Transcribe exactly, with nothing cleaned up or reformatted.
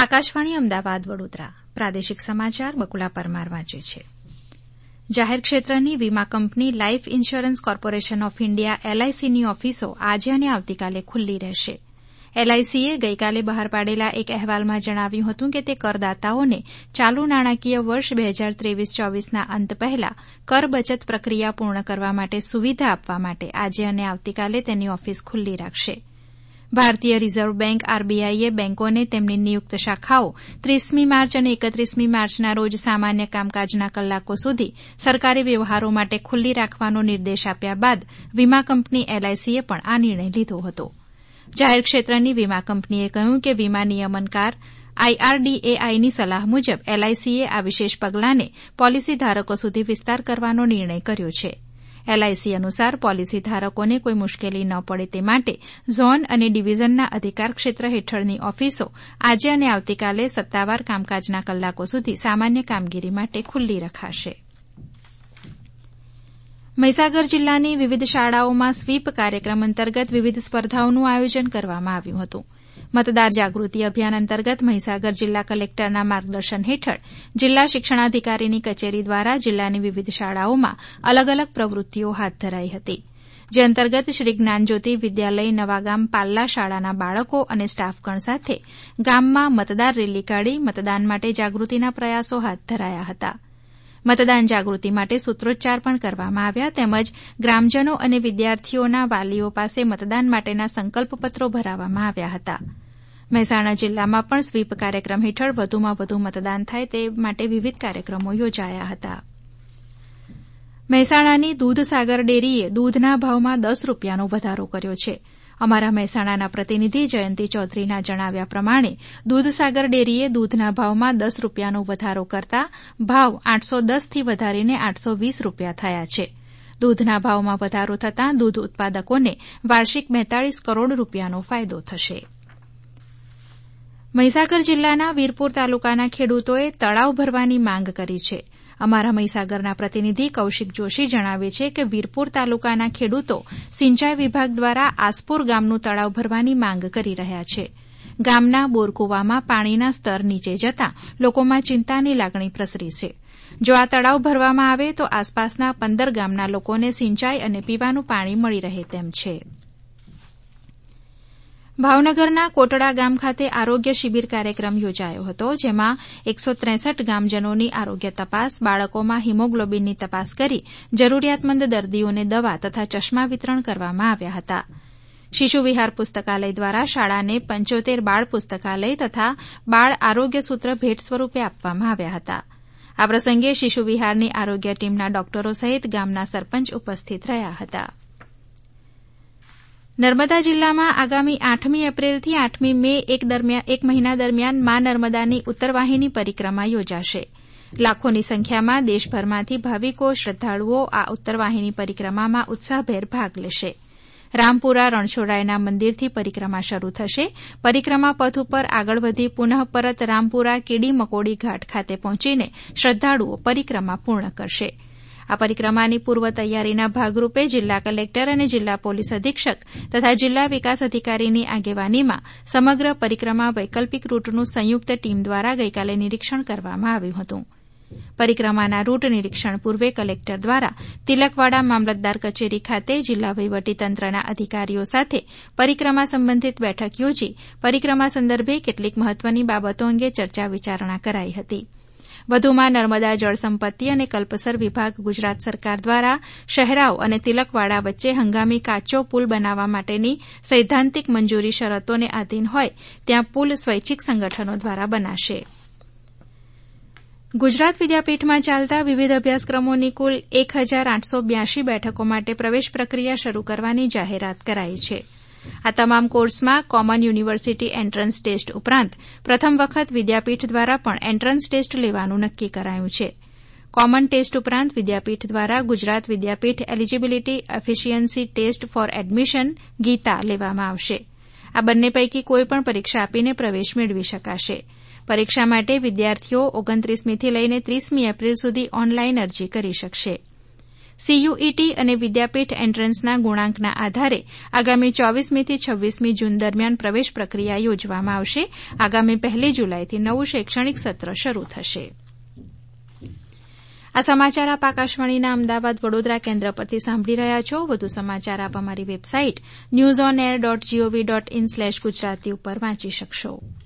આકાશવાણી અમદાવાદ વડોદરા પ્રાદેશિક સમાચાર બકુલા પરમાર વાંચે છે. જાહેર ક્ષેત્રની વીમા company life insurance corporation of India એલઆઈસીની ઓફિસો આજે અને આવતીકાલે ખુલ્લી રહેશે. એલઆઈસીએ ગઈકાલે બહાર પાડેલા એક અહેવાલમાં જણાવ્યું હતું કે તે કરદાતાઓને ચાલુ નાણાકીય વર્ષ બે હજાર ત્રેવીસ ચોવીસના અંત પહેલા કર બચત પ્રક્રિયા પૂર્ણ કરવા માટે સુવિધા આપવા માટે આજે અને આવતીકાલે તેની ઓફિસ ખુલ્લી રાખશે. ભારતીય રિઝર્વ બેંક આરબીઆઈએ બેંકોને તેમની નિયુક્ત શાખાઓ ત્રીસમી માર્ચ અને એકત્રીસમી માર્ચના રોજ સામાન્ય કામકાજના કલાકો સુધી સરકારી વ્યવહારો માટે ખુલ્લી રાખવાનો નિર્દેશ આપ્યા બાદ વીમા કંપની એલઆઈસીએ પણ આ નિર્ણય લીધો હતો. જાહેર ક્ષેત્રની વીમા કંપનીએ કહ્યું કે વીમા નિયમનકાર આઈઆરડીએઆઈની સલાહ મુજબ એલઆઈસીએ આ વિશેષ પગલાંને પોલીસી ધારકો સુધી વિસ્તાર કરવાનો નિર્ણય કર્યો છે. એલઆઈસી અનુસાર પોલીસી ધારકોને કોઈ મુશ્કેલી ન પડે તે માટે ઝોન અને ડિવિઝનના અધિકાર ક્ષેત્ર હેઠળની ઓફિસો આજે અને આવતીકાલે સત્તાવાર કામકાજના કલાકો સુધી સામાન્ય કામગીરી માટે ખુલ્લી રખાશે. મહીસાગર જિલ્લાની વિવિધ શાળાઓમાં સ્વીપ કાર્યક્રમ અંતર્ગત વિવિધ સ્પર્ધાઓનું આયોજન કરવામાં આવ્યું હતું. મતદાર જાગૃતિ અભિયાન અંતર્ગત મહીસાગર જિલ્લા કલેક્ટરના માર્ગદર્શન હેઠળ જિલ્લા શિક્ષણાધિકારીની કચેરી દ્વારા જિલ્લાની વિવિધ શાળાઓમાં અલગ અલગ પ્રવૃત્તિઓ હાથ ધરાઈ હતી. જે અંતર્ગત શ્રી જ્ઞાનજ્યોતિ વિદ્યાલય નવાગામ પાલ્લા શાળાના બાળકો અને સ્ટાફગણ સાથે ગામમાં મતદાર રેલી કાઢી મતદાન માટે જાગૃતિના પ્રયાસો હાથ ધરાયા હતા. મતદાન જાગૃતિ માટે સૂત્રોચ્ચાર પણ કરવામાં આવ્યા તેમજ ગ્રામજનો અને વિદ્યાર્થીઓના વાલીઓ પાસે મતદાન માટેના સંકલ્પપત્રો ભરાવવામાં આવ્યા હતા. મહેસાણા જિલ્લામાં પણ સ્વીપ કાર્યક્રમ હેઠળ વધુમાં વધુ મતદાન થાય તે માટે વિવિધ કાર્યક્રમો યોજાયા હતા. મહેસાણાની દૂધસાગર ડેરીએ દૂધના ભાવમાં દસ રૂપિયાનો વધારો કર્યો છે. અમારા મહેસાણાના પ્રતિનિધિ જયંતિ ચૌધરીના જણાવ્યા પ્રમાણે દૂધસાગર ડેરીએ દૂધના ભાવમાં દસ રૂપિયાનો વધારો કરતા ભાવ આઠસો દસથી વધારીને આઠસો વીસ રૂપિયા થયા છે. દૂધના ભાવમાં વધારો થતાં દૂધ ઉત્પાદકોને વાર્ષિક બેતાળીસ કરોડ રૂપિયાનો ફાયદો થશે. મહીસાગર જિલ્લાના વીરપુર તાલુકાના ખેડૂતોએ તળાવ ભરવાની માંગ કરી છે. અમારા મહીસાગરના પ્રતિનિધિ કૌશિક જોશી જણાવે છે કે વીરપુર તાલુકાના ખેડૂતો સિંચાઈ વિભાગ દ્વારા આસપુર ગામનું તળાવ ભરવાની માંગ કરી રહ્યા છે. ગામના બોરકુવામાં પાણીના સ્તર નીચે જતાં લોકોમાં ચિંતાની લાગણી પ્રસરી છે. જો આ તળાવ ભરવામાં આવે તો આસપાસના પંદર ગામના લોકોને સિંચાઈ અને પીવાનું પાણી મળી રહે તેમ છે. ભાવનગરના કોટડા ગામ ખાતે આરોગ્ય શિબિર કાર્યક્રમ યોજાયો હતો જેમાં એકસો ત્રેસઠ ગામજનોની આરોગ્ય તપાસ બાળકોમાં હિમોગ્લોબિનની તપાસ કરી જરૂરિયાતમંદ દર્દીઓને દવા તથા ચશ્મા વિતરણ કરવામાં આવ્યા હતા. શિશુ વિહાર પુસ્તકાલય દ્વારા શાળાને પંચોતેર બાળ પુસ્તકાલય તથા બાળ આરોગ્ય સૂત્ર ભેટ સ્વરૂપે આપવામાં આવ્યા હતા. આ પ્રસંગે શિશુ વિહારની આરોગ્ય ટીમના ડોક્ટરો સહિત ગામના સરપંચ ઉપસ્થિત રહ્યા હતા. નર્મદા જિલ્લામાં આગામી આઠમી એપ્રિલથી આઠમી મે એક, એક મહિના દરમિયાન મા નર્મદાની ઉત્તરવાહિની પરિક્રમા યોજાશે. લાખોની સંખ્યામાં દેશભરમાંથી ભાવિકો શ્રદ્ધાળુઓ આ ઉત્તરવાહિની પરિક્રમામાં ઉત્સાહભેર ભાગ લેશે. રામપુરા રણછોડરાયના મંદિરથી પરિક્રમા શરૂ થશે. પરિક્રમા પથ ઉપર આગળ વધી પુનઃ પરત રામપુરા કીડી મકોડી ઘાટ ખાતે પહોંચીને શ્રદ્ધાળુઓ પરિક્રમા પૂર્ણ કરશે. આ પરિક્રમાની પૂર્વ તૈયારીના ભાગરૂપે જિલ્લા કલેક્ટર અને જિલ્લા પોલીસ અધિક્ષક તથા જિલ્લા વિકાસ અધિકારીની આગેવાનીમાં સમગ્ર પરિક્રમા વૈકલ્પિક રૂટનું સંયુક્ત ટીમ દ્વારા ગઈકાલે નિરીક્ષણ કરવામાં આવ્યું હતું. પરિક્રમાના રૂટ નિરીક્ષણ પૂર્વે કલેક્ટર દ્વારા તિલકવાડા મામલતદાર કચેરી ખાતે જિલ્લા વહીવટીતંત્રના અધિકારીઓ સાથે પરિક્રમા સંબંધિત બેઠક યોજી પરિક્રમા સંદર્ભે કેટલીક મહત્વની બાબતો અંગે ચર્ચા વિચારણા કરાઈ હતી. વધુમાં નર્મદા જળસંપત્તિ અને કલ્પસર વિભાગ ગુજરાત સરકાર દ્વારા શહેરાવ અને તિલકવાડા વચ્ચે હંગામી કાચો પુલ બનાવવા માટેની સૈદ્ધાંતિક મંજૂરી શરતોને આધીન હોય ત્યાં પુલ સ્વૈચ્છિક સંગઠનો દ્વારા બનાશે. ગુજરાત વિદ્યાપીઠમાં ચાલતા વિવિધ અભ્યાસક્રમોની કુલ એક હજાર આઠસો બ્યાસી બેઠકો માટે પ્રવેશ પ્રક્રિયા શરૂ કરવાની જાહેરાત કરાઈ છે. આ તમામ કોર્સમાં કોમન યુનિવર્સિટી એન્ટ્રન્સ ટેસ્ટ ઉપરાંત પ્રથમ વખત વિદ્યાપીઠ દ્વારા પણ એન્ટ્રન્સ ટેસ્ટ લેવાનું નક્કી કરાયું છે. કોમન ટેસ્ટ ઉપરાંત વિદ્યાપીઠ દ્વારા Gujarat Vidyapith eligibility efficiency test for admission Geeta લેવામાં આવશે. આ બંને પૈકી કોઈપણ પરીક્ષા આપીને પ્રવેશ મેળવી શકાશે. પરીક્ષા માટે વિદ્યાર્થીઓ ઓગણત્રીસમીથી લઈને ત્રીસમી એપ્રિલ સુધી ઓનલાઈન અરજી કરી શકશે. સીયુઈટી અને વિદ્યાપીઠ એન્ટ્રન્સના ગુણાંકના આધારે આગામી ચોવીસમીથી છવ્વીસમી જૂન દરમિયાન પ્રવેશ પ્રક્રિયા યોજવામાં આવશે. આગામી પહેલી જુલાઈથી નવું શૈક્ષણિક સત્ર શરૂ થશે. આ સમાચાર આપ આકાશવાણીના અમદાવાદ વડોદરા કેન્દ્ર પરથી સાંભળી રહ્યા છો. વધુ સમાચાર આપ અમારી website news on air dot G O V dot in slash Gujarati ઉપર વાંચી શકશો.